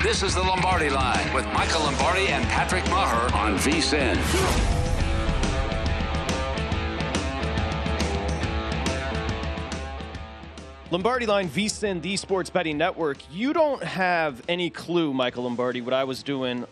This is the Lombardi Line with Michael Lombardi and Patrick Maher on VSiN. Lombardi Line, VSiN, the Sports Betting Network. You don't have any clue, Michael Lombardi, what I was doing,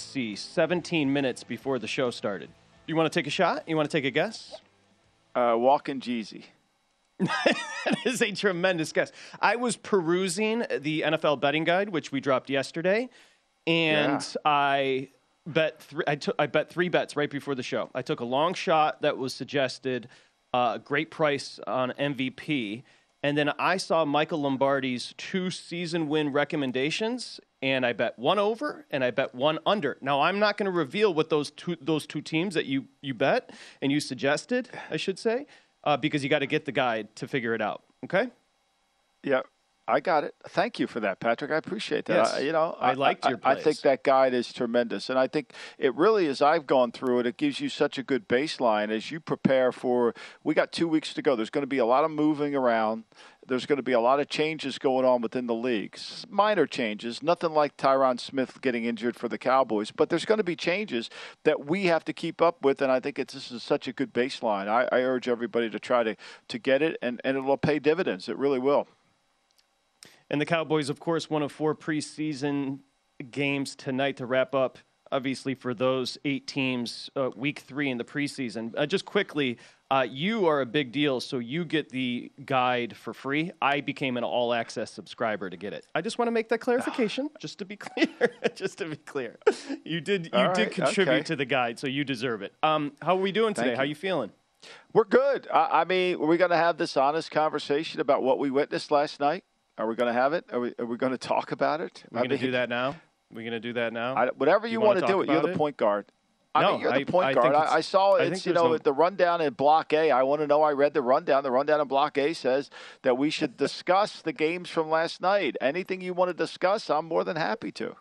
17 minutes before the show started. You want to take a shot? You want to take a guess? Walking Jeezy. That is a tremendous guess. I was perusing the NFL betting guide, which we dropped yesterday, and I bet three bets right before the show. I took a long shot that was suggested, a great price on MVP, and then I saw Michael Lombardi's 2 season win recommendations, and I bet one over and I bet one under. Now, I'm not going to reveal what those two teams that you bet and you suggested, I should say. Because you got to get the guide to figure it out. Okay? Yeah, I got it. Thank you for that, Patrick. I appreciate that. Yes, I liked your plays. I think that guide is tremendous. And I think it really, as I've gone through it, it gives you such a good baseline as you prepare for – we got 2 weeks to go. There's going to be a lot of moving around. There's going to be a lot of changes going on within the leagues. Minor changes, nothing like Tyron Smith getting injured for the Cowboys. But there's going to be changes that we have to keep up with, and I think this is such a good baseline. I urge everybody to try to get it, and it'll pay dividends. It really will. And the Cowboys, of course, one of 4 preseason games tonight to wrap up, obviously, for those 8 teams, week 3 in the preseason. Just quickly, you are a big deal, so you get the guide for free. I became an all-access subscriber to get it. I just want to make that clarification, just to be clear. You did contribute to the guide, so you deserve it. How are we doing today? How are you feeling? We're good. I mean, are we going to have this honest conversation about what we witnessed last night? Are we going to have it? Are we going to talk about it? We're going to do that now? We're going to do that now? Whatever you want to do it. You're the point guard. You're the point guard. I saw it's, the rundown in Block A. I want to know, I read the rundown. The rundown in Block A says that we should discuss the games from last night. Anything you want to discuss, I'm more than happy to.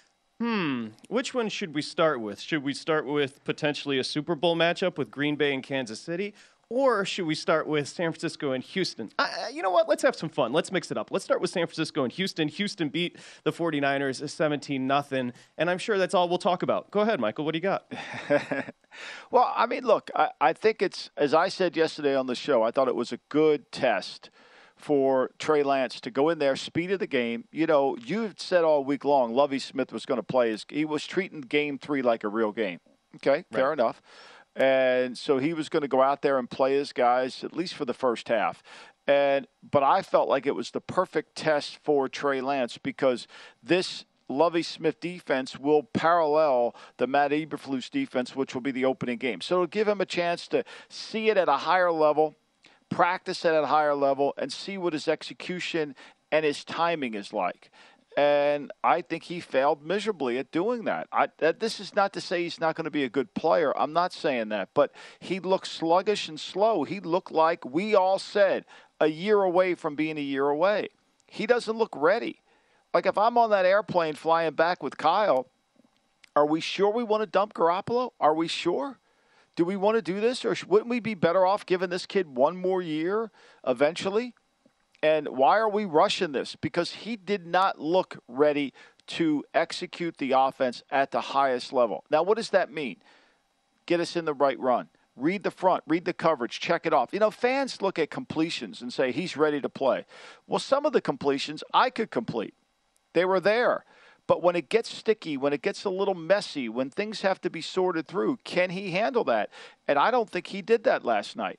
Which one should we start with? Should we start with potentially a Super Bowl matchup with Green Bay and Kansas City? Or should we start with San Francisco and Houston? You know what? Let's have some fun. Let's mix it up. Let's start with San Francisco and Houston. Houston beat the 49ers 17-0, and I'm sure that's all we'll talk about. Go ahead, Michael. What do you got? Well, I mean, look, I think it's, as I said yesterday on the show, I thought it was a good test for Trey Lance to go in there, speed of the game. You know, you've said all week long Lovie Smith was going to play. He was treating Game 3 like a real game. Okay, fair enough. And so he was going to go out there and play his guys, at least for the first half. But I felt like it was the perfect test for Trey Lance because this Lovie Smith defense will parallel the Matt Eberflus defense, which will be the opening game. So it'll give him a chance to see it at a higher level, practice it at a higher level, and see what his execution and his timing is like. And I think he failed miserably at doing that. This is not to say he's not going to be a good player. I'm not saying that. But he looked sluggish and slow. He looked like we all said a year away from being a year away. He doesn't look ready. Like if I'm on that airplane flying back with Kyle, are we sure we want to dump Garoppolo? Are we sure? Do we want to do this? Or wouldn't we be better off giving this kid one more year eventually? And why are we rushing this? Because he did not look ready to execute the offense at the highest level. Now, what does that mean? Get us in the right run. Read the front. Read the coverage. Check it off. You know, fans look at completions and say he's ready to play. Well, some of the completions I could complete. They were there. But when it gets sticky, when it gets a little messy, when things have to be sorted through, can he handle that? And I don't think he did that last night.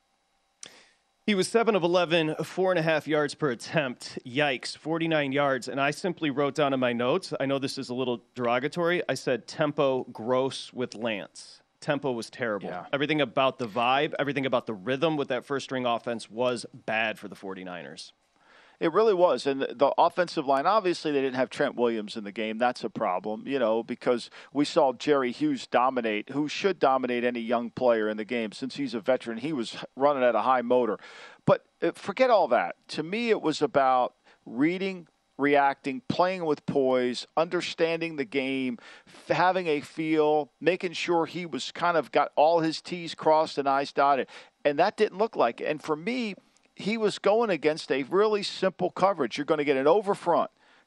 He was 7 of 11, 4.5 yards per attempt. Yikes, 49 yards. And I simply wrote down in my notes, I know this is a little derogatory, I said tempo gross with Lance. Tempo was terrible. Yeah. Everything about the vibe, everything about the rhythm with that first-string offense was bad for the 49ers. It really was. And the offensive line, obviously they didn't have Trent Williams in the game. That's a problem, because we saw Jerry Hughes dominate, who should dominate any young player in the game. Since he's a veteran, he was running at a high motor. But forget all that. To me, it was about reading, reacting, playing with poise, understanding the game, having a feel, making sure he was kind of got all his T's crossed and I's dotted. And that didn't look like it. And for me, he was going against a really simple coverage. You're going to get an over front.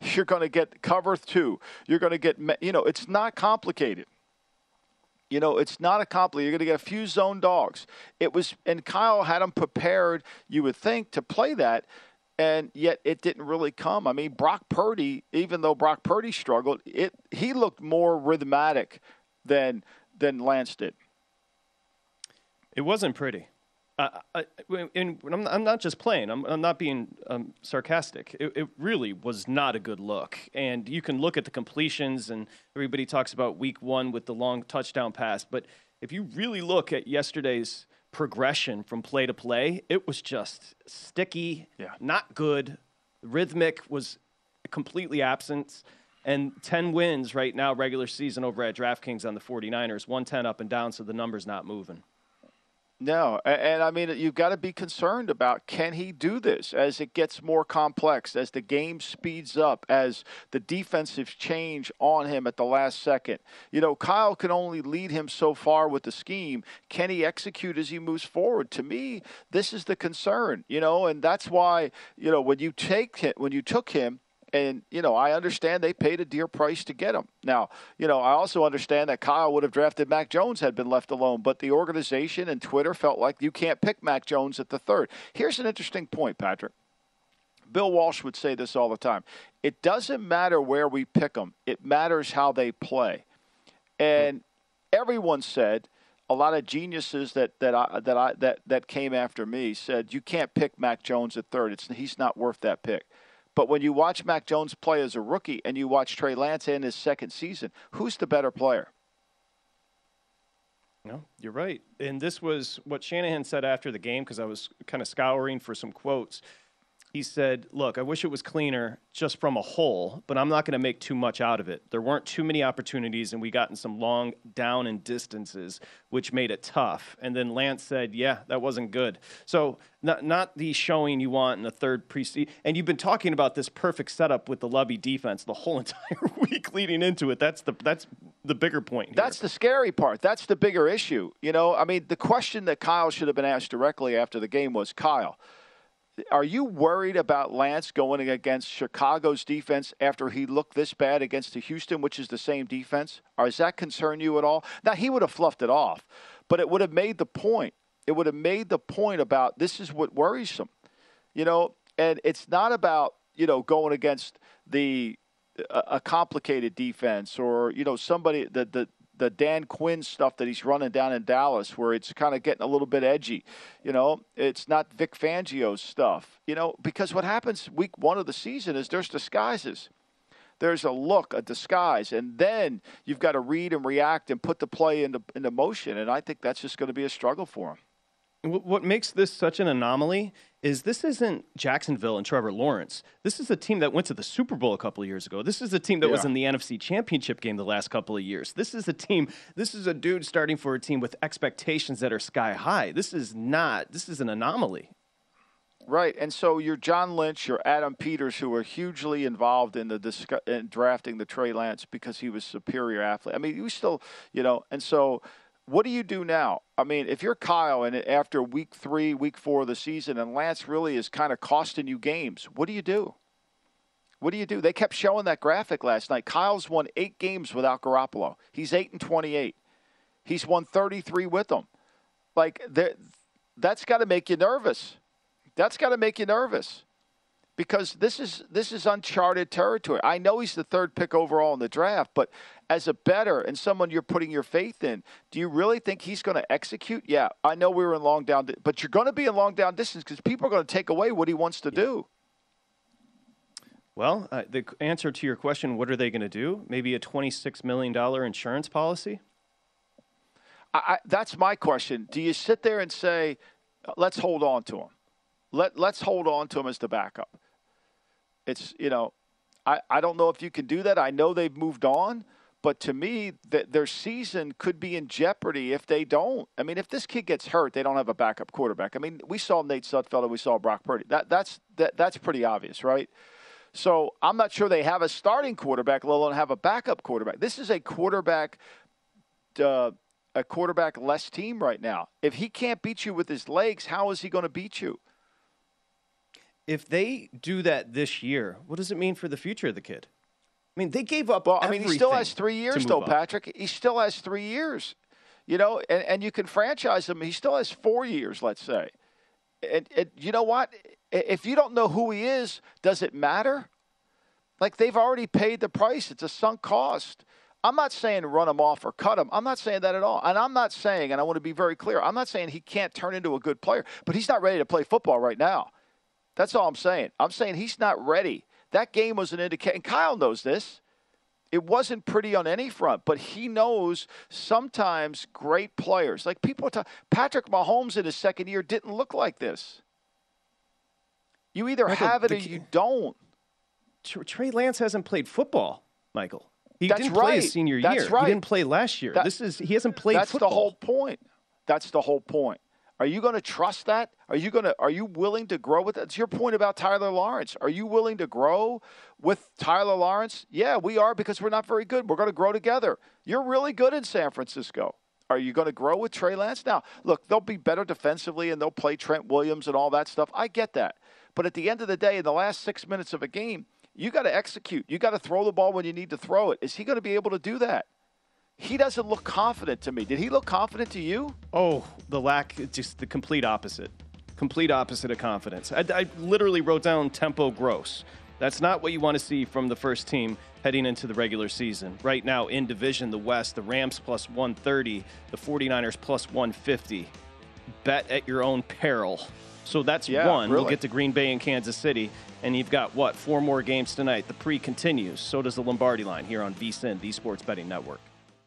You're going to get cover 2. You're going to get, it's not complicated. It's not a complicated. You're going to get a few zone dogs. And Kyle had them prepared, you would think, to play that, and yet it didn't really come. I mean, Brock Purdy, even though Brock Purdy struggled, he looked more rhythmic than Lance did. It wasn't pretty. And I'm not just playing. I'm not being sarcastic. It really was not a good look. And you can look at the completions, and everybody talks about week 1 with the long touchdown pass. But if you really look at yesterday's progression from play to play, it was just sticky, not good. Rhythmic was completely absent. And 10 wins right now, regular season over at DraftKings on the 49ers, 110 up and down, so the number's not moving. No, and I mean, you've got to be concerned about, can he do this as it gets more complex, as the game speeds up, as the defensive change on him at the last second. Kyle can only lead him so far with the scheme. Can he execute as he moves forward? To me, this is the concern, and that's why, when you took him, and, I understand they paid a dear price to get him. Now, I also understand that Kyle would have drafted Mac Jones had been left alone, but the organization and Twitter felt like you can't pick Mac Jones at the 3rd. Here's an interesting point, Patrick. Bill Walsh would say this all the time. It doesn't matter where we pick them. It matters how they play. And everyone said, a lot of geniuses that came after me said, you can't pick Mac Jones at 3rd. He's not worth that pick. But when you watch Mac Jones play as a rookie and you watch Trey Lance in his 2nd season, who's the better player? No, you're right. And this was what Shanahan said after the game, because I was kind of scouring for some quotes. He said, look, I wish it was cleaner just from a whole, but I'm not going to make too much out of it. There weren't too many opportunities, and we got in some long down and distances, which made it tough. And then Lance said, yeah, that wasn't good. So not the showing you want in the 3rd preseason. And you've been talking about this perfect setup with the Lovie defense the whole entire week leading into it. That's the bigger point here. That's the scary part. That's the bigger issue. I mean, the question that Kyle should have been asked directly after the game was, Kyle, are you worried about Lance going against Chicago's defense after he looked this bad against the Houston, which is the same defense? Or does that concern you at all? Now, he would have fluffed it off, but it would have made the point. It would have made the point about this is what worries him. And it's not about, going against a complicated defense or, somebody, the Dan Quinn stuff that he's running down in Dallas where it's kind of getting a little bit edgy. It's not Vic Fangio's stuff, because what happens week 1 of the season is there's disguises. There's a look, a disguise, and then you've got to read and react and put the play into motion, and I think that's just going to be a struggle for him. What makes this such an anomaly is this isn't Jacksonville and Trevor Lawrence. This is a team that went to the Super Bowl a couple of years ago. This is a team that was in the NFC Championship game the last couple of years. This is a dude starting for a team with expectations that are sky high. This is an anomaly. Right, and so you're John Lynch, you're Adam Peters, who were hugely involved in in drafting the Trey Lance because he was a superior athlete. I mean, you still, and so what do you do now? I mean, if you're Kyle and after week 3, week 4 of the season, and Lance really is kind of costing you games, what do you do? What do you do? They kept showing that graphic last night. Kyle's won 8 games without Garoppolo. He's 8-28. He's won 33 with them. That's got to make you nervous. That's got to make you nervous. Because this is uncharted territory. I know he's the 3rd pick overall in the draft, but as a bettor and someone you're putting your faith in, do you really think he's going to execute? Yeah, I know we were in long down, but you're going to be in long down distance because people are going to take away what he wants to do. Well, the answer to your question, what are they going to do? Maybe a $26 million insurance policy? That's my question. Do you sit there and say, let's hold on to him? Let's hold on to him as the backup. It's, I don't know if you can do that. I know they've moved on, but to me, their season could be in jeopardy if they don't. I mean, if this kid gets hurt, they don't have a backup quarterback. I mean, we saw Nate Sudfeld and we saw Brock Purdy. That's pretty obvious, right? So I'm not sure they have a starting quarterback, let alone have a backup quarterback. This is a quarterback-less team right now. If he can't beat you with his legs, how is he going to beat you? if they do that this year, what does it mean for the future of the kid? I mean, they gave up he still has 3 years, though, Patrick. He still has 3 years. And you can franchise him. He still has 4 years, let's say. And you know what? If you don't know who he is, does it matter? Like, they've already paid the price. It's a sunk cost. I'm not saying run him off or cut him. I'm not saying that at all. And I'm not saying, and I want to be very clear, I'm not saying he can't turn into a good player, but he's not ready to play football right now. That's all I'm saying. I'm saying he's not ready. That game was an indication. And Kyle knows this. It wasn't pretty on any front, but he knows sometimes great players, like people talk, Patrick Mahomes in his second year didn't look like this. You either have it or you don't. Trey Lance hasn't played football, Michael. He That's didn't right. play his senior That's year. right. He didn't play last year. He hasn't played That's football. the whole point. That's the whole point. Are you going to trust that? Are you willing to grow with that? It's your point about Tyler Lawrence. Are you willing to grow with Tyler Lawrence? Yeah, we are, because we're not very good. We're going to grow together. You're really good in San Francisco. Are you going to grow with Trey Lance? Now, look, they'll be better defensively and they'll play Trent Williams and all that stuff. I get that. But at the end of the day, in the last 6 minutes of a game, you got to execute. You got to throw the ball when you need to throw it. Is he going to be able to do that? He doesn't look confident to me. Did he look confident to you? Oh, just the complete opposite. Complete opposite of confidence. I literally wrote down tempo gross. That's not what you want to see from the first team heading into the regular season. Right now in division, the West, the Rams plus 130, the 49ers plus 150. Bet at your own peril. So that's one. Really. We'll get to Green Bay and Kansas City. And you've got, 4 more games tonight. The pre continues. So does the Lombardi Line here on VSiN, the Sports Betting Network.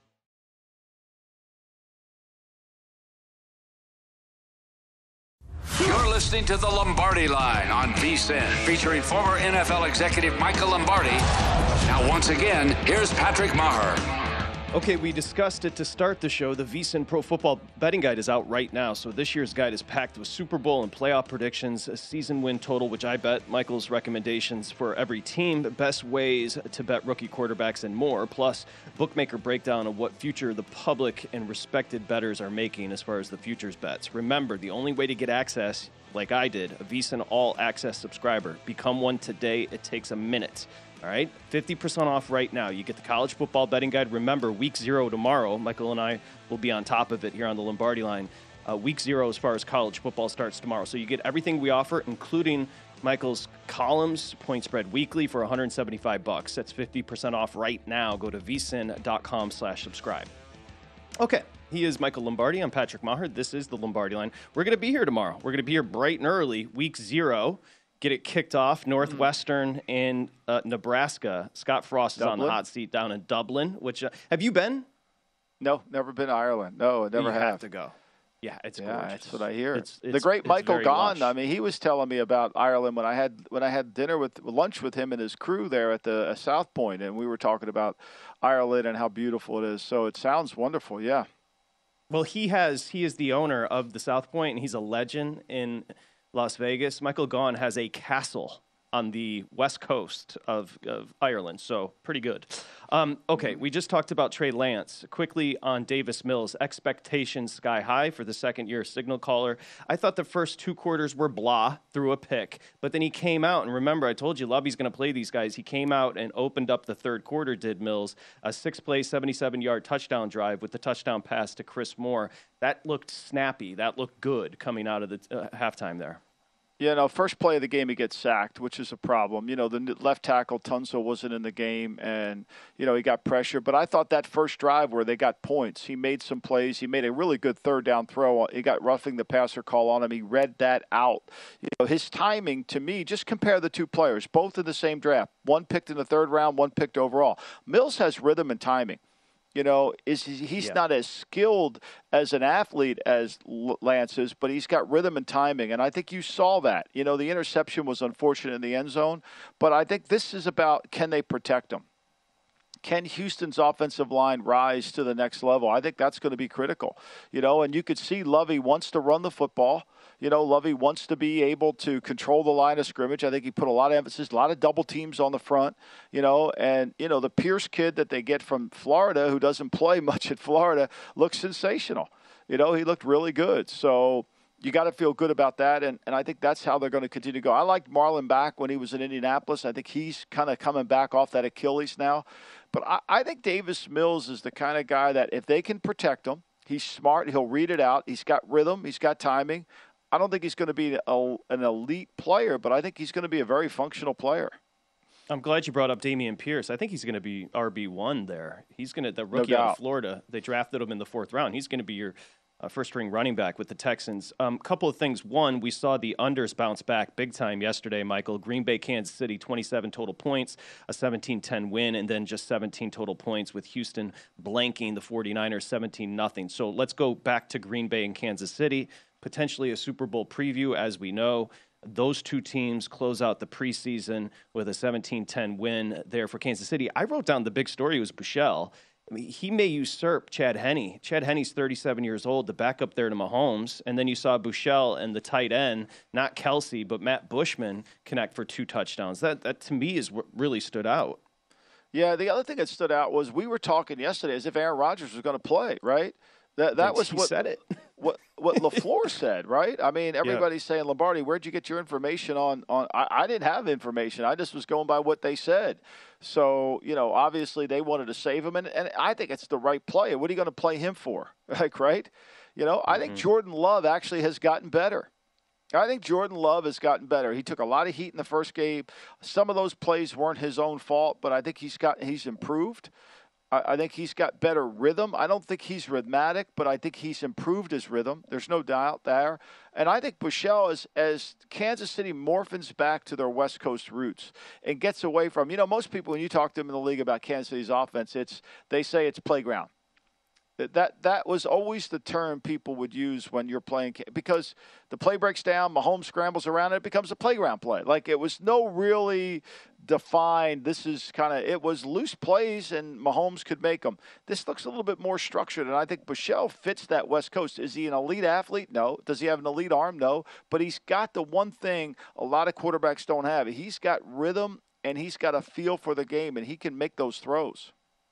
You're listening to the Lombardi Line on VSiN, featuring former NFL executive Michael Lombardi. Now, once again, here's Patrick Maher. Okay, we discussed it to start the show. The VSiN Pro Football Betting Guide is out right now. So this year's guide is packed with Super Bowl and playoff predictions, a season win total, which I bet, Michael's recommendations for every team, best ways to bet rookie quarterbacks, and more. Plus, bookmaker breakdown of what future the public and respected bettors are making as far as the futures bets. Remember, the only way to get access, like I did, a VSiN All Access subscriber. Become one today. It takes a minute. All right, 50% off right now. You get the college football betting guide. Remember, week 0 tomorrow. Michael and I will be on top of it here on the Lombardi Line. Week 0 as far as college football starts tomorrow. So you get everything we offer, including Michael's columns, Point Spread Weekly for $175. That's 50% off right now. Go to vsin.com/subscribe. Okay, he is Michael Lombardi. I'm Patrick Maher. This is the Lombardi Line. We're going to be here tomorrow. We're going to be here bright and early, week 0. Get it kicked off. Northwestern in Nebraska. Scott Frost is on the hot seat down in Dublin. Which have you been? No, never been to Ireland. No, I never have to go. Yeah, it's gorgeous. That's what I hear. The great Michael Gaughan. I mean, he was telling me about Ireland when I had lunch with him and his crew there at the South Point, and we were talking about Ireland and how beautiful it is. So it sounds wonderful. Yeah. Well, he is the owner of the South Point, and he's a legend in Las Vegas. Michael Gaughan has a castle on the west coast of Ireland, so pretty good. Okay, we just talked about Trey Lance. Quickly on Davis Mills, expectations sky high for the second-year signal caller. I thought the first 2 quarters were blah, threw a pick, but then he came out, and remember, I told you Lovey's going to play these guys. He came out and opened up the third quarter, did Mills, a 6-play, 77-yard touchdown drive with the touchdown pass to Chris Moore. That looked snappy. That looked good coming out of the halftime there. First play of the game, he gets sacked, which is a problem. The left tackle, Tunsil, wasn't in the game, and, he got pressure. But I thought that first drive where they got points, he made some plays. He made a really good third down throw. He got roughing the passer call on him. He read that out. His timing, to me, just compare the two players, both in the same draft. One picked in the third round, one picked overall. Mills has rhythm and timing. He's not as skilled as an athlete as Lance is, but he's got rhythm and timing, and I think you saw that. The interception was unfortunate in the end zone, but I think this is about, can they protect him? Can Houston's offensive line rise to the next level? I think that's going to be critical. And you could see Lovey wants to run the football. Lovey wants to be able to control the line of scrimmage. I think he put a lot of emphasis, a lot of double teams on the front, and, the Pierce kid that they get from Florida, who doesn't play much at Florida, looks sensational. He looked really good. So, you got to feel good about that, and I think that's how they're going to continue to go. I liked Marlon back when he was in Indianapolis. I think he's kind of coming back off that Achilles now. But I think Davis Mills is the kind of guy that if they can protect him, he's smart, he'll read it out, he's got rhythm, he's got timing. I don't think he's going to be an elite player, but I think he's going to be a very functional player. I'm glad you brought up Dameon Pierce. I think he's going to be RB1 there. He's going to the rookie out of Florida. They drafted him in the 4th round. He's going to be your first-string running back with the Texans. Couple of things. One, we saw the unders bounce back big time yesterday, Michael. Green Bay, Kansas City, 27 total points, a 17-10 win, and then just 17 total points with Houston blanking the 49ers 17-0. So let's go back to Green Bay and Kansas City. Potentially a Super Bowl preview, as we know. Those two teams close out the preseason with a 17-10 win there for Kansas City. I wrote down the big story was Buechele. I mean, he may usurp Chad Henne. Chad Henne's 37 years old, the backup there to Mahomes. And then you saw Buechele and the tight end, not Kelsey, but Matt Bushman, connect for 2 touchdowns. That to me is what really stood out. Yeah, the other thing that stood out was we were talking yesterday as if Aaron Rodgers was going to play, right? That was what said it. what LaFleur said, right? I mean, everybody's saying, Lombardi, where'd you get your information on I didn't have information. I just was going by what they said. So, obviously they wanted to save him, and I think it's the right play. What are you going to play him for? Right? I think Jordan Love actually has gotten better. He took a lot of heat in the first game. Some of those plays weren't his own fault, but I think he's improved. I think he's got better rhythm. I don't think he's rhythmic, but I think he's improved his rhythm. There's no doubt there. And I think Buechele, as Kansas City morphins back to their West Coast roots and gets away from, most people, when you talk to them in the league about Kansas City's offense, they say it's playground. That was always the term people would use when you're playing, because the play breaks down, Mahomes scrambles around, and it becomes a playground play. Like, it was no really defined, it was loose plays, and Mahomes could make them. This looks a little bit more structured, and I think Buechele fits that West Coast. Is he an elite athlete? No. Does he have an elite arm? No. But he's got the one thing a lot of quarterbacks don't have. He's got rhythm, and he's got a feel for the game, and he can make those throws.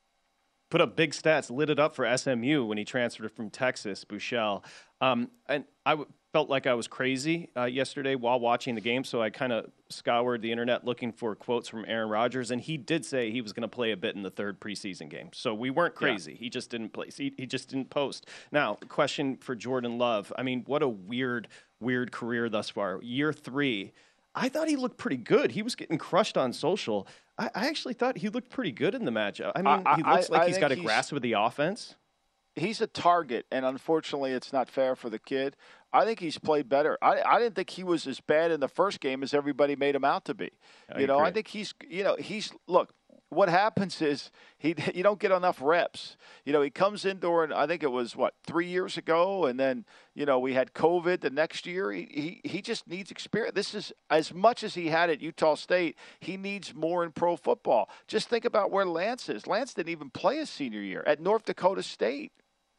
Put up big stats, lit it up for SMU when he transferred from Texas, Buechele. And I felt like I was crazy yesterday while watching the game, so I kind of scoured the internet looking for quotes from Aaron Rodgers, and he did say he was going to play a bit in the 3rd preseason game. So we weren't crazy. Yeah. He just didn't play. He just didn't post. Now, question for Jordan Love. I mean, what a weird career thus far. Year 3. I thought he looked pretty good. He was getting crushed on social. I actually thought he looked pretty good in the matchup. I mean, he looks like he's got a grasp of the offense. He's a target, and unfortunately it's not fair for the kid. I think he's played better. I didn't think he was as bad in the first game as everybody made him out to be. I think he's look, what happens is you don't get enough reps. He comes in during, I think it was 3 years ago, and then we had COVID the next year. He just needs experience. This is as much as he had at Utah State. He needs more in pro football. Just think about where Lance is. Lance didn't even play his senior year at North Dakota State.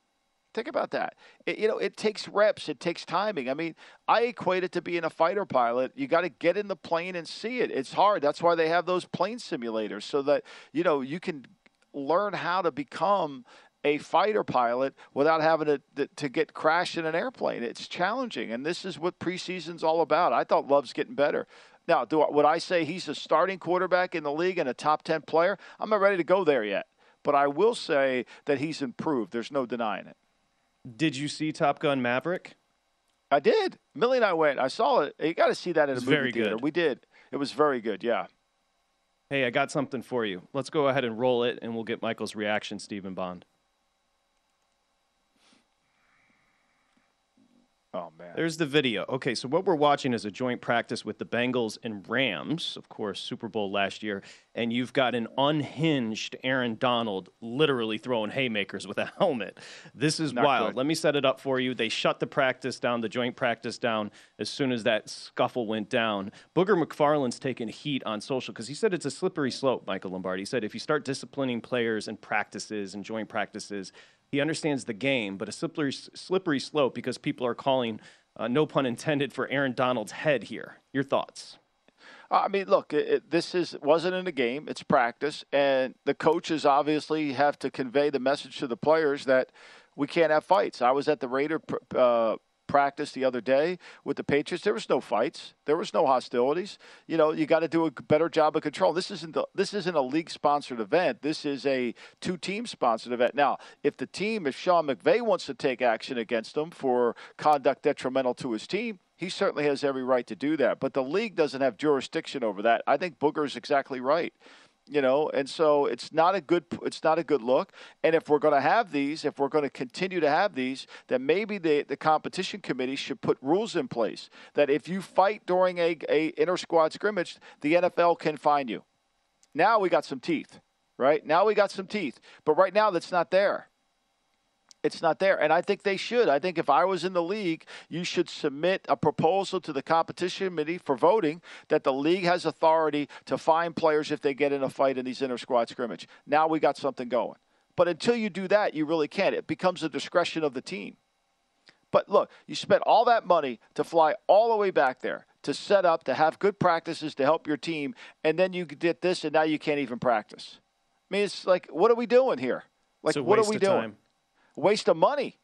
Think about that. It takes reps. It takes timing. I mean, I equate it to being a fighter pilot. You got to get in the plane and see it. It's hard. That's why they have those plane simulators, so that, you can learn how to become a fighter pilot without having to get crashed in an airplane. It's challenging, and this is what preseason's all about. I thought Love's getting better. Now, would I say he's a starting quarterback in the league and a top 10 player? I'm not ready to go there yet, but I will say that he's improved. There's no denying it. Did you see Top Gun Maverick? I did. Millie and I went. I saw it. You got to see that at a movie theater. Good. We did. It was very good, yeah. Hey, I got something for you. Let's go ahead and roll it, and we'll get Michael's reaction, Stephen Bond. Oh, man. There's the video. Okay, so what we're watching is a joint practice with the Bengals and Rams, of course, Super Bowl last year, and you've got an unhinged Aaron Donald literally throwing haymakers with a helmet. This is wild. Let me set it up for you. They shut the practice down, the joint practice down, as soon as that scuffle went down. Booger McFarland's taking heat on social because he said it's a slippery slope, Michael Lombardi. He said if you start disciplining players in practices and joint practices, he understands the game, but a slippery slope because people are calling, no pun intended, for Aaron Donald's head here. Your thoughts? I mean, look, wasn't in a game. It's practice, and the coaches obviously have to convey the message to the players that we can't have fights. I was at the Raider practice the other day with the Patriots, there was no fights. There was no hostilities. You got to do a better job of control. This isn't a league-sponsored event. This is a two-team-sponsored event. Now, if Sean McVay wants to take action against them for conduct detrimental to his team, he certainly has every right to do that. But the league doesn't have jurisdiction over that. I think Booger's exactly right. And so it's not a good look. And if we're going to have these, if we're going to continue to have these, then maybe the competition committee should put rules in place that if you fight during a inter-squad scrimmage, the NFL can fine you. Now we got some teeth, right? But right now that's not there. It's not there. And I think they should. I think if I was in the league, you should submit a proposal to the competition committee for voting that the league has authority to fine players if they get in a fight in these inter-squad scrimmage. Now we got something going. But until you do that, you really can't. It becomes the discretion of the team. But look, you spent all that money to fly all the way back there, to set up, to have good practices, to help your team, and then you did this, and now you can't even practice. I mean, it's like, what are we doing here? Like, what are we doing? Time. A waste of money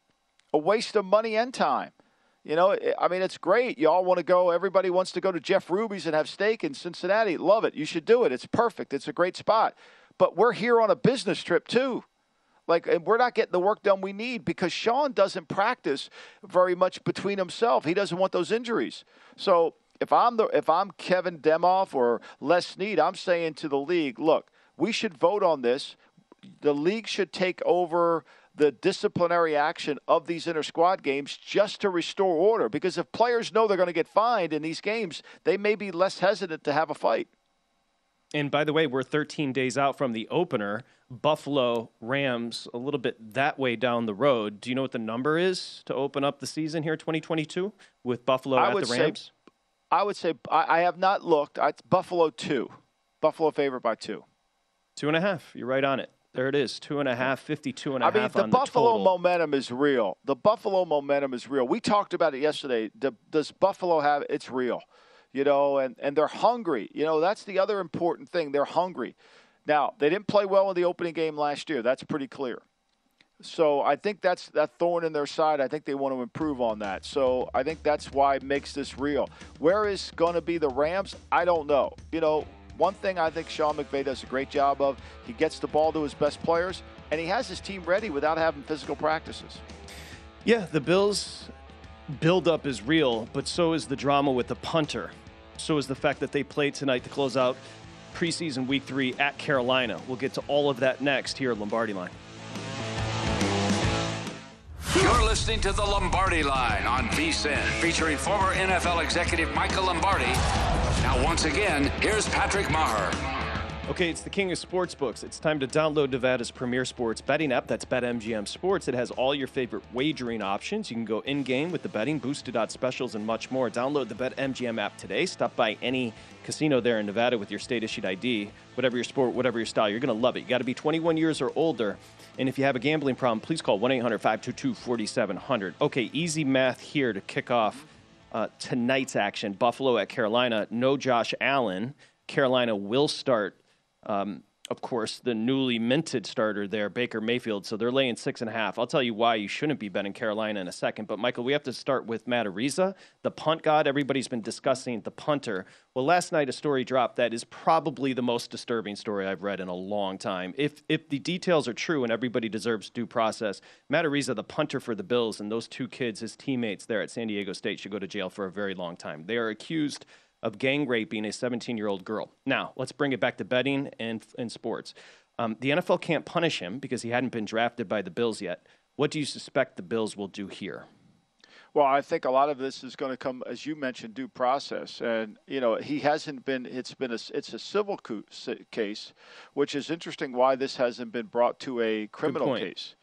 and time. I mean, it's great. You all want to go. Everybody wants to go to Jeff Ruby's and have steak in Cincinnati. Love it. You should do it. It's perfect. It's a great spot. But we're here on a business trip too. And we're not getting the work done we need because Sean doesn't practice very much between himself. He doesn't want those injuries. So if I'm Kevin Demoff or Les Snead, I'm saying to the league, look, we should vote on this. The league should take over the disciplinary action of these inter-squad games just to restore order. Because if players know they're going to get fined in these games, they may be less hesitant to have a fight. And by the way, we're 13 days out from the opener. Buffalo Rams a little bit that way down the road. Do you know what the number is to open up the season here 2022 with Buffalo at the Rams? I would say I have not looked. Buffalo 2. Buffalo favored by 2. 2.5. You're right on it. There it is, 2.5, 52.5 I mean, the Buffalo total. momentum is real. We talked about it yesterday. Does Buffalo have – it's real, and they're hungry. That's the other important thing. They're hungry. Now, they didn't play well in the opening game last year. That's pretty clear. So I think that's that thorn in their side. I think they want to improve on that. So I think that's why it makes this real. Where is going to be the Rams? I don't know. One thing I think Sean McVay does a great job of, he gets the ball to his best players, and he has his team ready without having physical practices. Yeah, the Bills' build-up is real, but so is the drama with the punter. So is the fact that they played tonight to close out preseason Week 3 at Carolina. We'll get to all of that next here at Lombardi Line. You're listening to the Lombardi Line on VSiN, featuring former NFL executive Michael Lombardi. Now, once again, here's Patrick Maher. Okay, it's the king of sportsbooks. It's time to download Nevada's premier sports betting app. That's BetMGM Sports. It has all your favorite wagering options. You can go in-game with the betting, boosted odds specials, and much more. Download the BetMGM app today. Stop by any casino there in Nevada with your state-issued ID. Whatever your sport, whatever your style, you're going to love it. You got to be 21 years or older. And if you have a gambling problem, please call 1-800-522-4700. Okay, easy math here to kick off tonight's action. Buffalo at Carolina. No Josh Allen. Carolina will start, of course, the newly minted starter there, Baker Mayfield. So they're laying 6.5. I'll tell you why you shouldn't be betting Carolina in a second. But, Michael, we have to start with Matt Ariza, the punt god. Everybody's been discussing the punter. Well, last night a story dropped that is probably the most disturbing story I've read in a long time. If the details are true and everybody deserves due process, Matt Ariza, the punter for the Bills, and those two kids, his teammates there at San Diego State, should go to jail for a very long time. They are accused of gang raping a 17-year-old girl. Now, let's bring it back to betting and sports. The NFL can't punish him because he hadn't been drafted by the Bills yet. What do you suspect the Bills will do here? Well, I think a lot of this is going to come, as you mentioned, due process. And, he hasn't been, it's a civil case, which is interesting why this hasn't been brought to a criminal case.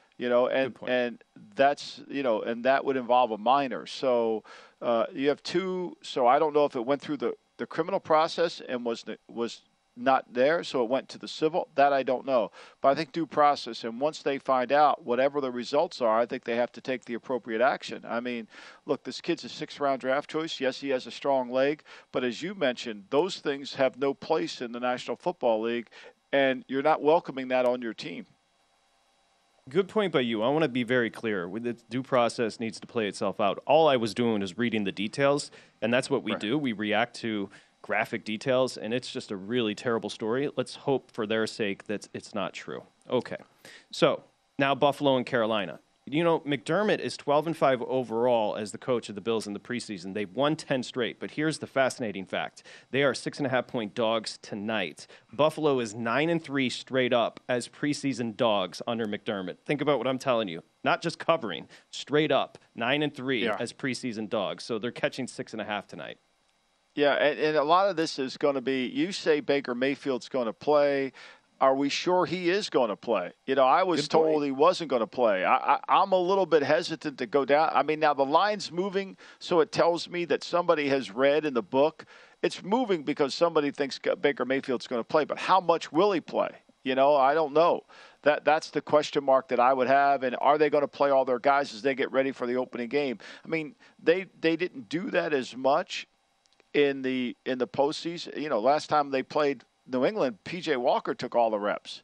And that's, and that would involve a minor. So you have two. So I don't know if it went through the criminal process and was not there, so it went to the civil. That I don't know. But I think due process. And once they find out whatever the results are, I think they have to take the appropriate action. I mean, look, this kid's a 6th-round draft choice. Yes, he has a strong leg. But as you mentioned, those things have no place in the National Football League, and you're not welcoming that on your team. Good point by you. I want to be very clear. The due process needs to play itself out. All I was doing is reading the details, and that's what we do. We react to graphic details, and it's just a really terrible story. Let's hope for their sake that it's not true. Okay. So now Buffalo and Carolina. You know, McDermott is 12-5 overall as the coach of the Bills in the preseason. They've won 10 straight, but here's the fascinating fact. They are 6.5-point dogs tonight. Buffalo is 9-3 straight up as preseason dogs under McDermott. Think about what I'm telling you. Not just covering, straight up, 9-3 as preseason dogs. So they're catching 6.5 tonight. Yeah, and a lot of this is going to be, you say Baker Mayfield's going to play. Are we sure he is going to play? You know, I was told he wasn't going to play. I'm a little bit hesitant to go down. I mean, now the line's moving, so it tells me that somebody has read in the book. It's moving because somebody thinks Baker Mayfield's going to play. But how much will he play? You know, I don't know. That's the question mark that I would have. And are they going to play all their guys as they get ready for the opening game? I mean, they didn't do that as much in the postseason. You know, last time they played New England, P.J. Walker took all the reps.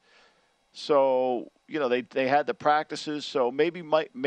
So, you know, they had the practices. So maybe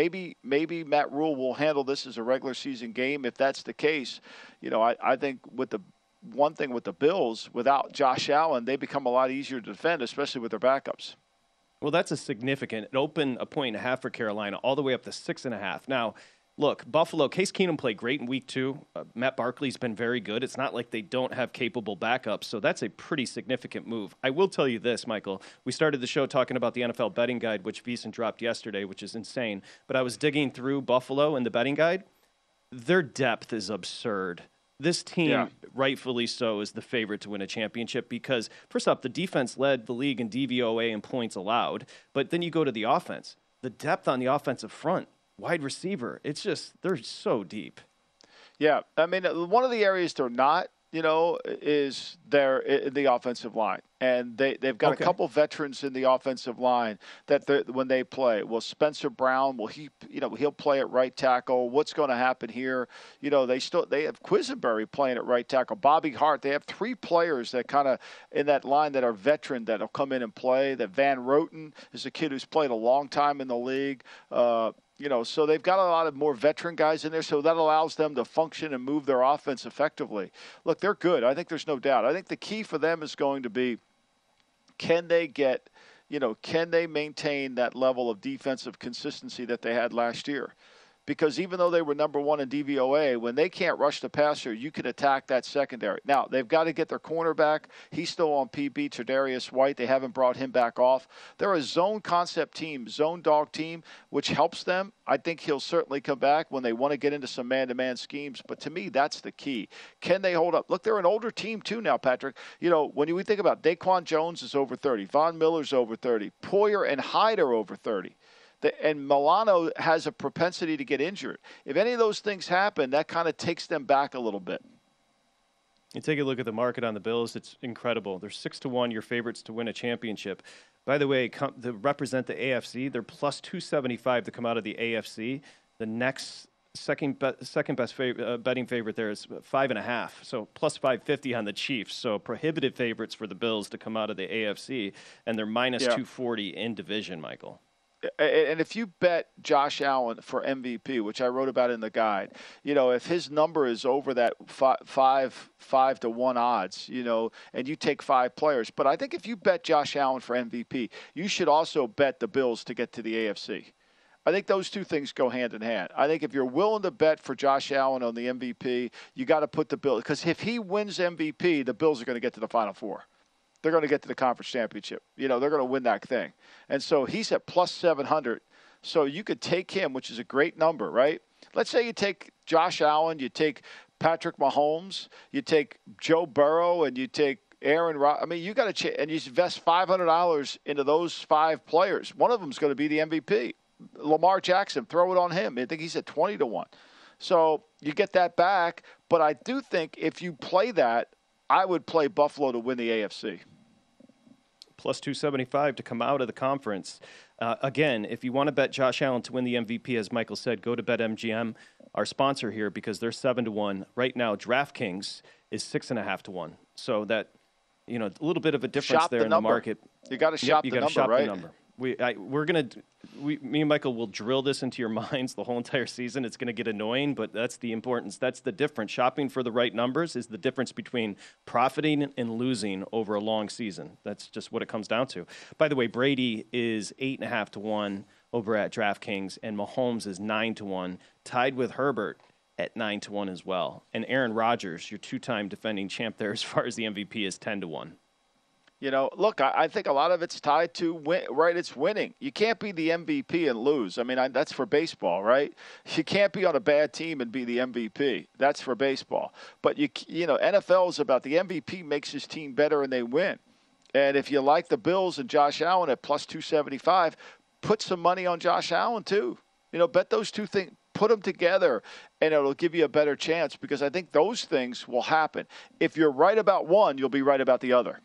Matt Rule will handle this as a regular season game. If that's the case, you know, I think with the one thing with the Bills, without Josh Allen, they become a lot easier to defend, especially with their backups. Well, that's a significant. It opened 1.5 for Carolina all the way up to 6.5. Now, look, Buffalo, Case Keenum played great in week 2. Matt Barkley's been very good. It's not like they don't have capable backups, so that's a pretty significant move. I will tell you this, Michael. We started the show talking about the NFL betting guide, which VSiN dropped yesterday, which is insane. But I was digging through Buffalo and the betting guide. Their depth is absurd. This team, rightfully so, is the favorite to win a championship because, first off, the defense led the league in DVOA and points allowed. But then you go to the offense. The depth on the offensive front, wide receiver, it's just, they're so deep. Yeah, I mean, one of the areas they're not, you know, is the offensive line. And they've got a couple veterans in the offensive line that when they play. Well, Spencer Brown, he'll play at right tackle. What's going to happen here? You know, they have Quisenberry playing at right tackle. Bobby Hart. They have 3 players that kind of in that line that are veteran that'll come in and play. That Van Roten is a kid who's played a long time in the league. You know, so they've got a lot of more veteran guys in there, so that allows them to function and move their offense effectively. Look, they're good. I think there's no doubt. I think the key for them is going to be, can they maintain that level of defensive consistency that they had last year? Because even though they were number 1 in DVOA, when they can't rush the passer, you can attack that secondary. Now, they've got to get their cornerback. He's still on PB, Tre'Davious White. They haven't brought him back off. They're a zone concept team, zone dog team, which helps them. I think he'll certainly come back when they want to get into some man-to-man schemes. But to me, that's the key. Can they hold up? Look, they're an older team too now, Patrick. You know, when we think about Daquan Jones is over 30, Von Miller's over 30, Poyer and Hyde are over 30. And Milano has a propensity to get injured. If any of those things happen, that kind of takes them back a little bit. You take a look at the market on the Bills, it's incredible. They're 6-1, your favorites to win a championship. By the way, to represent the AFC, they're plus 275 to come out of the AFC. The next second best betting favorite there is 5.5, so plus 550 on the Chiefs. So prohibitive favorites for the Bills to come out of the AFC, and they're minus 240 in division, Michael. And if you bet Josh Allen for MVP, which I wrote about in the guide, you know, if his number is over that 5 to 1 odds, you know, and you take 5 players. But I think if you bet Josh Allen for MVP, you should also bet the Bills to get to the AFC. I think those two things go hand in hand. I think if you're willing to bet for Josh Allen on the MVP, you got to put the Bills. Because if he wins MVP, the Bills are going to get to the Final Four. They're going to get to the conference championship. You know, they're going to win that thing. And so he's at plus 700. So you could take him, which is a great number, right? Let's say you take Josh Allen, you take Patrick Mahomes, you take Joe Burrow, and you take Aaron Rodgers. I mean, you got to and you invest $500 into those 5 players. One of them is going to be the MVP. Lamar Jackson, throw it on him. I think he's at 20 to 1. So you get that back. But I do think if you play that, I would play Buffalo to win the AFC. Plus 275 to come out of the conference. Again, if you want to bet Josh Allen to win the MVP, as Michael said, go to BetMGM, our sponsor here, because they're 7 to 1. Right now, DraftKings is 6.5 to 1. So that, you know, a little bit of a difference there in the market. You got to shop the number, right? We're going to me and Michael will drill this into your minds the whole entire season. It's going to get annoying, but that's the importance. That's the difference. Shopping for the right numbers is the difference between profiting and losing over a long season. That's just what it comes down to. By the way, Brady is 8.5 to 1 over at DraftKings, and Mahomes is 9 to 1, tied with Herbert at 9 to 1 as well. And Aaron Rodgers, your two-time defending champ there as far as the MVP, is 10 to 1. You know, look, I think a lot of it's tied to it's winning. You can't be the MVP and lose. I mean, that's for baseball, right? You can't be on a bad team and be the MVP. That's for baseball. But you know, NFL is about the MVP makes his team better and they win. And if you like the Bills and Josh Allen at plus 275, put some money on Josh Allen too. You know, bet those two things. Put them together, and it'll give you a better chance because I think those things will happen. If you're right about one, you'll be right about the other.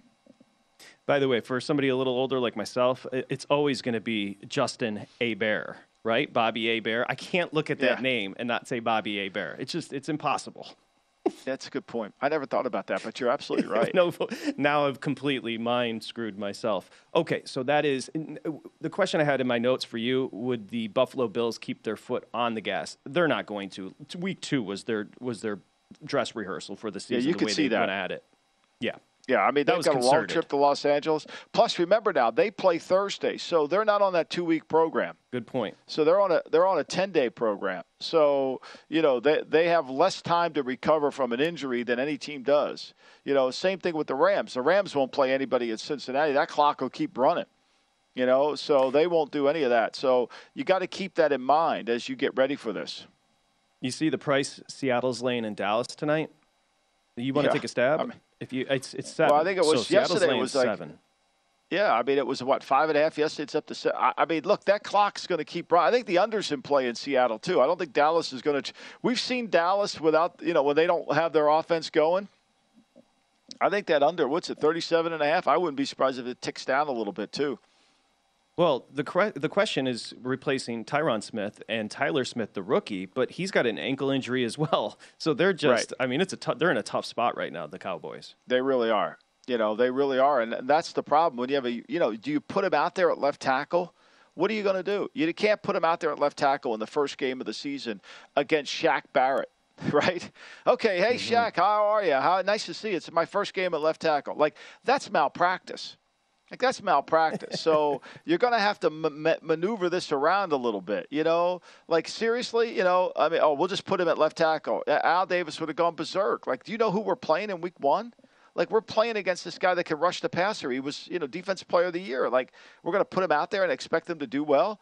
By the way, for somebody a little older like myself, it's always going to be Justin Hebert, right? Bobby Hebert. I can't look at that name and not say Bobby Hebert. It's impossible. That's a good point. I never thought about that, but you're absolutely right. No, now I've completely mind-screwed myself. Okay, so that is the question I had in my notes for you. Would the Buffalo Bills keep their foot on the gas? They're not going to. Week 2 was their dress rehearsal for the season. Yeah, you could see that. Went at it. Yeah. Yeah, I mean, they've got a long trip to Los Angeles. Plus, remember now, they play Thursday, so they're not on that 2-week program. Good point. So they're on a 10-day program. So, you know, they have less time to recover from an injury than any team does. You know, same thing with the Rams. The Rams won't play anybody at Cincinnati. That clock will keep running. You know, so they won't do any of that. So you got to keep that in mind as you get ready for this. You see the price Seattle's laying in Dallas tonight? You want to take a stab? I mean, it's 7. Well, I think it was so yesterday. It was like 7. Yeah, I mean, it was, 5.5 yesterday? It's up to 7. I mean, look, that clock's going to keep running. I think the under's in play in Seattle, too. I don't think Dallas is going to – we've seen Dallas without – you know, when they don't have their offense going. I think that under, 37.5? I wouldn't be surprised if it ticks down a little bit, too. Well, the question is replacing Tyron Smith and Tyler Smith, the rookie, but he's got an ankle injury as well. So they're just I mean, they're in a tough spot right now, the Cowboys. They really are. You know, they really are. And that's the problem. When you have do you put him out there at left tackle? What are you going to do? You can't put him out there at left tackle in the first game of the season against Shaq Barrett, right? Okay, hey, Shaq, how are you? Nice to see you. It's my first game at left tackle. Like, that's malpractice. That's malpractice. So you're going to have to maneuver this around a little bit, you know? Like, seriously, you know, I mean, we'll just put him at left tackle. Al Davis would have gone berserk. Like, do you know who we're playing in week 1? Like, we're playing against this guy that can rush the passer. He was, you know, Defensive Player of the Year. Like, we're going to put him out there and expect him to do well?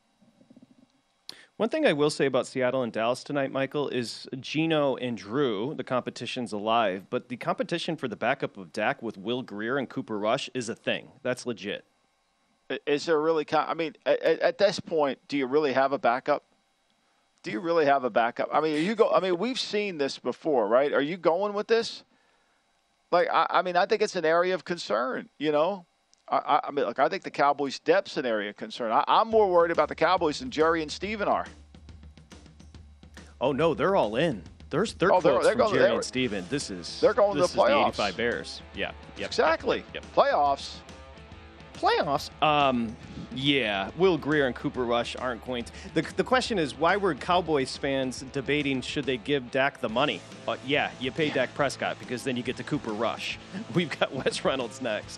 One thing I will say about Seattle and Dallas tonight, Michael, is Geno and Drew, the competition's alive, but the competition for the backup of Dak with Will Grier and Cooper Rush is a thing. That's legit. Is there really – I mean, at this point, do you really have a backup? Do you really have a backup? I mean, we've seen this before, right? Are you going with this? Like, I mean, I think it's an area of concern, you know? I mean, look, I think the Cowboys' depth's an area of concern. I'm more worried about the Cowboys than Jerry and Steven are. Oh, no, they're all in. They're close from Jerry and Steven. They're going to the playoffs. The 85 Bears. Yeah. Yep, exactly. Yep. Playoffs. Yeah, Will Grier and Cooper Rush aren't going to. The question is, why were Cowboys fans debating should they give Dak the money? Yeah, you pay Dak Prescott because then you get to Cooper Rush. We've got Wes Reynolds next.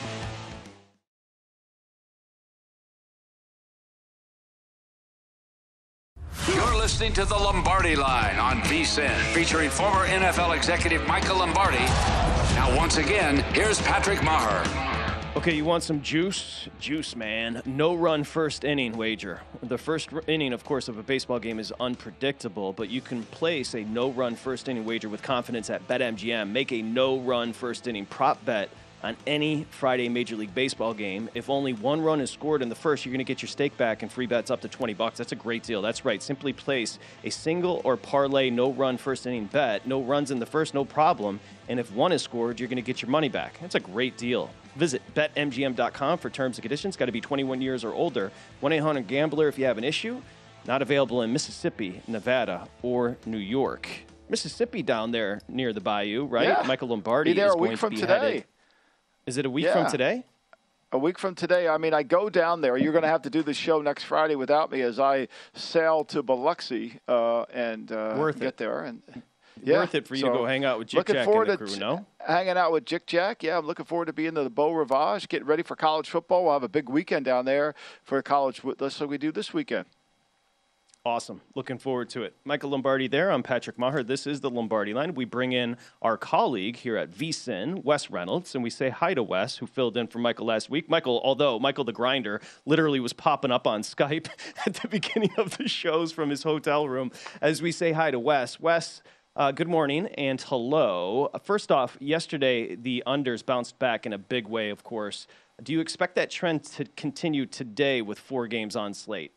You're listening to the Lombardi Line on VSiN, featuring former NFL executive Michael Lombardi. Now, once again, here's Patrick Maher. Okay, you want some juice? Juice, man. No-run first inning wager. The first inning, of course, of a baseball game is unpredictable, but you can place a no-run first inning wager with confidence at BetMGM. Make a no-run first inning prop bet on any Friday Major League Baseball game. If only one run is scored in the first, you're going to get your stake back and free bets up to $20. That's a great deal. That's right. Simply place a single or parlay no-run first inning bet. No runs in the first, no problem. And if one is scored, you're going to get your money back. That's a great deal. Visit BetMGM.com for terms and conditions. Got to be 21 years or older. 1-800-GAMBLER if you have an issue. Not available in Mississippi, Nevada, or New York. Mississippi down there near the bayou, right? Yeah. Michael Lombardi be there is a week going from to be today. headed. Is it a week from today? A week from today. I mean, I go down there. You're going to have to do the show next Friday without me as I sail to Biloxi and get there. And worth it for you to go hang out with Jick Jack and the crew, no? Hanging out with Jick Jack. Yeah, I'm looking forward to being in the Beau Rivage, getting ready for college football. We'll have a big weekend down there for college. That's what we do this weekend. Awesome. Looking forward to it. Michael Lombardi there. I'm Patrick Maher. This is the Lombardi Line. We bring in our colleague here at VSiN, Wes Reynolds, and we say hi to Wes, who filled in for Michael last week. Although Michael the Grinder literally was popping up on Skype at the beginning of the shows from his hotel room as we say hi to Wes. Wes, good morning and hello. First off, yesterday the unders bounced back in a big way, of course. Do you expect that trend to continue today with 4 games on slate?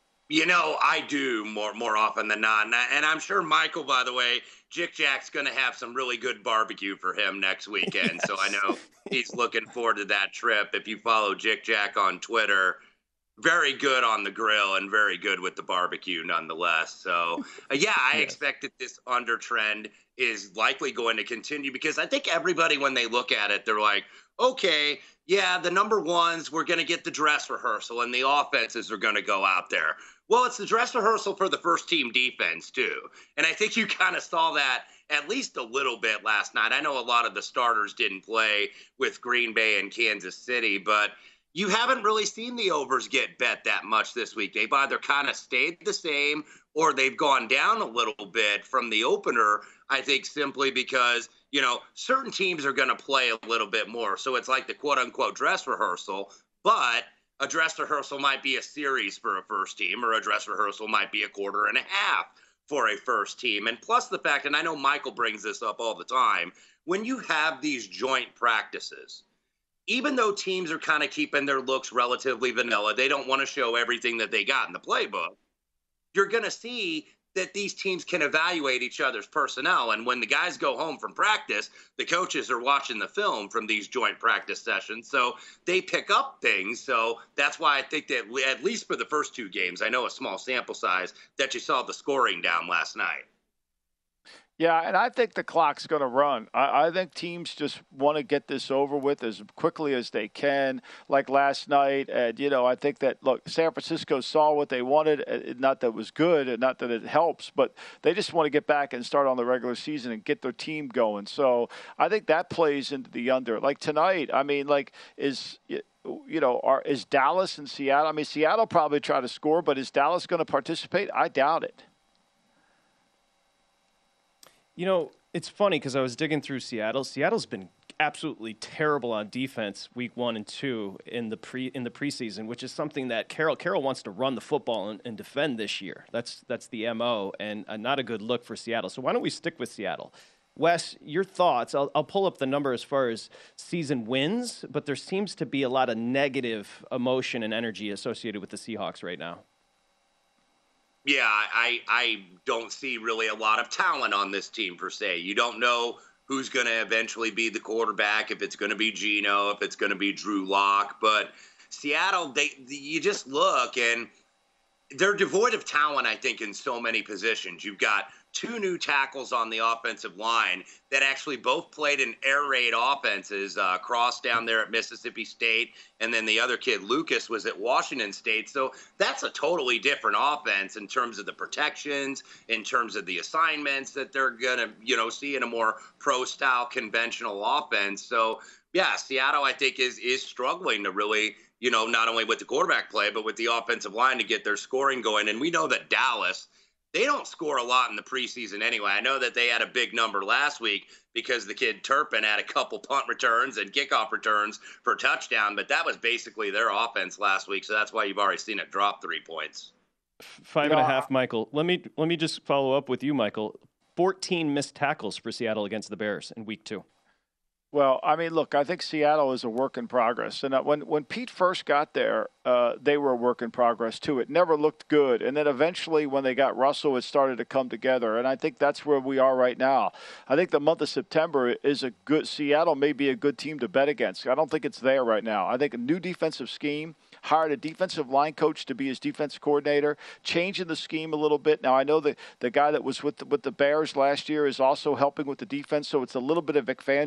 I do more often than not. And I'm sure Michael, by the way, Jick Jack's going to have some really good barbecue for him next weekend. Yes. So I know he's looking forward to that trip. If you follow Jick Jack on Twitter, very good on the grill and very good with the barbecue nonetheless. So, I expect that this under trend is likely going to continue because I think everybody, when they look at it, they're like, okay, yeah, the number ones, we're going to get the dress rehearsal and the offenses are going to go out there. Well, it's the dress rehearsal for the first team defense, too. And I think you kind of saw that at least a little bit last night. I know a lot of the starters didn't play with Green Bay and Kansas City, but you haven't really seen the overs get bet that much this week. They've either kind of stayed the same or they've gone down a little bit from the opener, I think simply because, certain teams are going to play a little bit more. So it's like the quote-unquote dress rehearsal, but a dress rehearsal might be a series for a first team, or a dress rehearsal might be a quarter and a half for a first team. And plus the fact, and I know Michael brings this up all the time, when you have these joint practices, even though teams are kind of keeping their looks relatively vanilla, they don't want to show everything that they got in the playbook, you're going to see that these teams can evaluate each other's personnel. And when the guys go home from practice, the coaches are watching the film from these joint practice sessions. So they pick up things. So that's why I think that at least for the first 2 games, I know a small sample size, that you saw the scoring down last night. Yeah, and I think the clock's going to run. I think teams just want to get this over with as quickly as they can, like last night. And, I think that, look, San Francisco saw what they wanted. Not that it was good and not that it helps, but they just want to get back and start on the regular season and get their team going. So I think that plays into the under. Like tonight, is Dallas and Seattle? I mean, Seattle probably try to score, but is Dallas going to participate? I doubt it. It's funny because I was digging through Seattle. Seattle's been absolutely terrible on defense week 1 and 2 in the preseason, which is something that Carroll wants to run the football and defend this year. That's the MO, and not a good look for Seattle. So why don't we stick with Seattle? Wes, your thoughts. I'll pull up the number as far as season wins, but there seems to be a lot of negative emotion and energy associated with the Seahawks right now. Yeah, I don't see really a lot of talent on this team per se. You don't know who's going to eventually be the quarterback, if it's going to be Geno, if it's going to be Drew Lock. But Seattle, you just look, and they're devoid of talent, I think, in so many positions. You've got 2 new tackles on the offensive line that actually both played in air raid offenses. Cross down there at Mississippi State, and then the other kid, Lucas, was at Washington State. So that's a totally different offense in terms of the protections, in terms of the assignments that they're going to, see in a more pro-style conventional offense. So, yeah, Seattle, I think, is struggling to really, not only with the quarterback play, but with the offensive line to get their scoring going. And we know that Dallas, they don't score a lot in the preseason anyway. I know that they had a big number last week because the kid Turpin had a couple punt returns and kickoff returns for a touchdown, but that was basically their offense last week, so that's why you've already seen it drop 3 points. 5.5, Michael. Let me just follow up with you, Michael. 14 missed tackles for Seattle against the Bears in week 2. Well, I mean, look, I think Seattle is a work in progress. And when Pete first got there, they were a work in progress, too. It never looked good. And then eventually when they got Russell, it started to come together. And I think that's where we are right now. I think the month of September is a good – Seattle may be a good team to bet against. I don't think it's there right now. I think a new defensive scheme, hired a defensive line coach to be his defense coordinator, changing the scheme a little bit. Now, I know the guy that was with the Bears last year is also helping with the defense, so it's a little bit of Vic Fangio's scheme.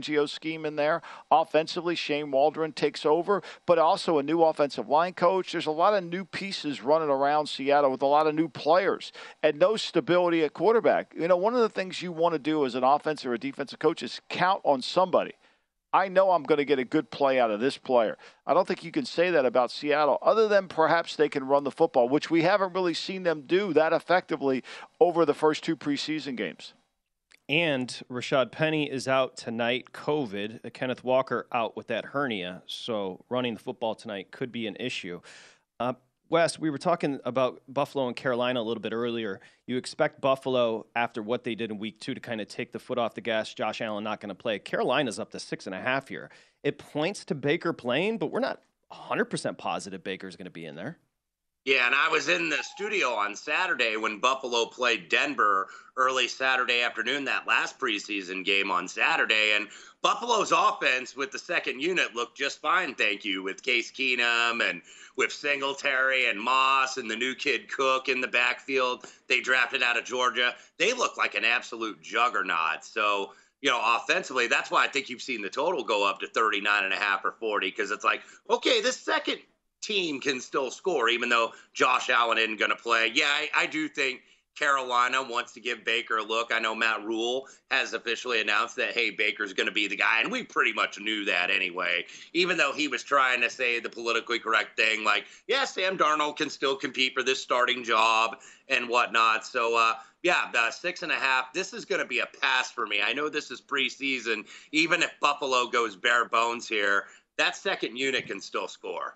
scheme in there. Offensively, Shane Waldron takes over, but also a new offensive line coach. There's a lot of new pieces running around Seattle with a lot of new players and no stability at quarterback. You know, one of the things you want to do as an offensive or a defensive coach is count on somebody. I know I'm going to get a good play out of this player. I don't think you can say that about Seattle, other than perhaps they can run the football, which we haven't really seen them do that effectively over the first 2 preseason games. And Rashad Penny is out tonight, COVID. Kenneth Walker out with that hernia, so running the football tonight could be an issue. Wes, we were talking about Buffalo and Carolina a little bit earlier. You expect Buffalo, after what they did in week 2, to kind of take the foot off the gas. Josh Allen not going to play. Carolina's up to 6.5 here. It points to Baker playing, but we're not 100% positive Baker's going to be in there. Yeah, and I was in the studio on Saturday when Buffalo played Denver early Saturday afternoon, that last preseason game on Saturday. And Buffalo's offense with the second unit looked just fine, thank you, with Case Keenum and with Singletary and Moss and the new kid Cook in the backfield they drafted out of Georgia. They look like an absolute juggernaut. So, you know, offensively, that's why I think you've seen the total go up to 39.5 or 40, because it's like, okay, this second team can still score, even though Josh Allen isn't going to play. Yeah, I do think Carolina wants to give Baker a look. I know Matt Rule has officially announced that, hey, Baker's going to be the guy, and we pretty much knew that anyway, even though he was trying to say the politically correct thing, like, yeah, Sam Darnold can still compete for this starting job and whatnot. So, yeah, the 6.5, this is going to be a pass for me. I know this is preseason. Even if Buffalo goes bare bones here, that second unit can still score.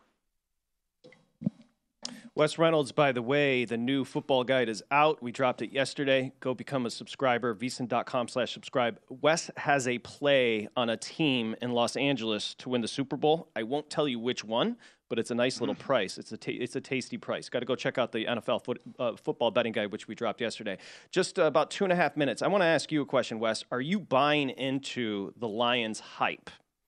Wes Reynolds, by the way, the new football guide is out. We dropped it yesterday. Go become a subscriber, vsin.com/subscribe. Wes has a play on a team in Los Angeles to win the Super Bowl. I won't tell you which one, but it's a nice little price. It's a tasty price. Got to go check out the NFL football betting guide, which we dropped yesterday. Just about 2.5 minutes. I want to ask you a question, Wes. Are you buying into the Lions hype?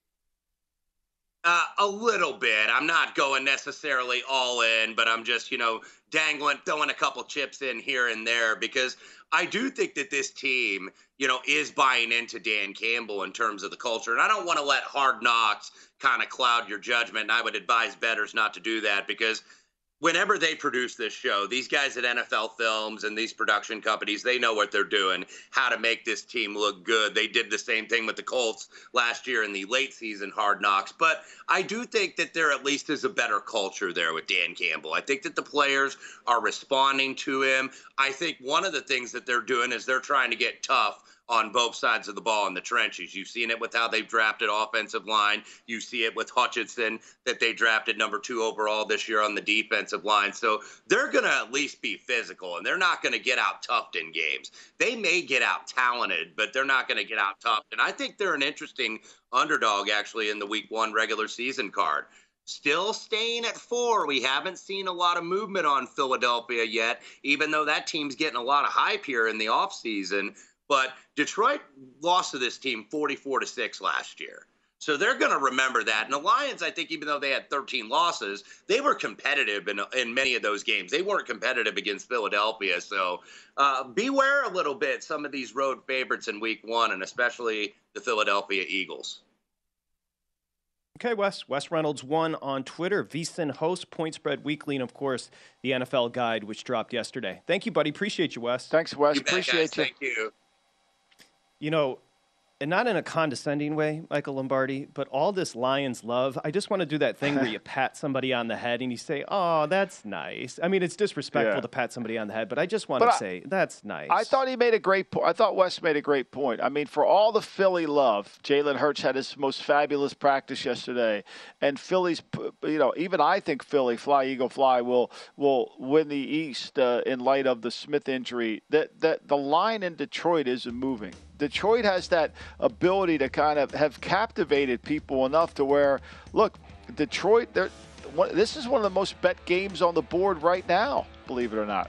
A little bit. I'm not going necessarily all in, but I'm just, dangling, throwing a couple chips in here and there, because I do think that this team, is buying into Dan Campbell in terms of the culture. And I don't want to let Hard Knocks kind of cloud your judgment. And I would advise bettors not to do that, because whenever they produce this show, these guys at NFL Films and these production companies, they know what they're doing, how to make this team look good. They did the same thing with the Colts last year in the late season Hard Knocks. But I do think that there at least is a better culture there with Dan Campbell. I think that the players are responding to him. I think one of the things that they're doing is they're trying to get tough on both sides of the ball in the trenches. You've seen it with how they've drafted offensive line. You see it with Hutchinson, that they drafted number 2 overall this year on the defensive line. So they're going to at least be physical, and they're not going to get out-toughed in games. They may get out-talented, but they're not going to get out-toughed. And I think they're an interesting underdog, actually, in the Week 1 regular season card. Still staying at 4. We haven't seen a lot of movement on Philadelphia yet, even though that team's getting a lot of hype here in the offseason. But Detroit lost to this team 44-6 last year. So they're going to remember that. And the Lions, I think, even though they had 13 losses, they were competitive in many of those games. They weren't competitive against Philadelphia. So beware a little bit some of these road favorites in Week 1, and especially the Philadelphia Eagles. Okay, Wes Reynolds 1 on Twitter. VSiN host, Point Spread Weekly, and, of course, the NFL Guide, which dropped yesterday. Thank you, buddy. Appreciate you, Wes. Thanks, Wes. You bet, appreciate guys. you. Thank you. And not in a condescending way, Michael Lombardi, but all this Lions love, I just want to do that thing where you pat somebody on the head and you say, oh, that's nice. I mean, it's disrespectful to pat somebody on the head, but I just want to say, that's nice. I thought he made a great point. I thought Wes made a great point. I mean, for all the Philly love, Jalen Hurts had his most fabulous practice yesterday. And Philly's, even I think Philly, fly, Eagle, fly, will win the East in light of the Smith injury. That the line in Detroit isn't moving. Detroit has that ability to kind of have captivated people enough to where, look, Detroit, this is one of the most bet games on the board right now, believe it or not.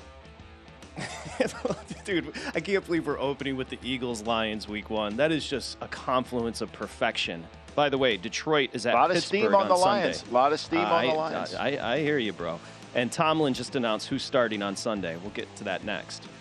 Dude, I can't believe we're opening with the Eagles-Lions Week 1. That is just a confluence of perfection. By the way, Detroit is at Pittsburgh on the Lions. A lot of steam on the Lions. I hear you, bro. And Tomlin just announced who's starting on Sunday. We'll get to that next.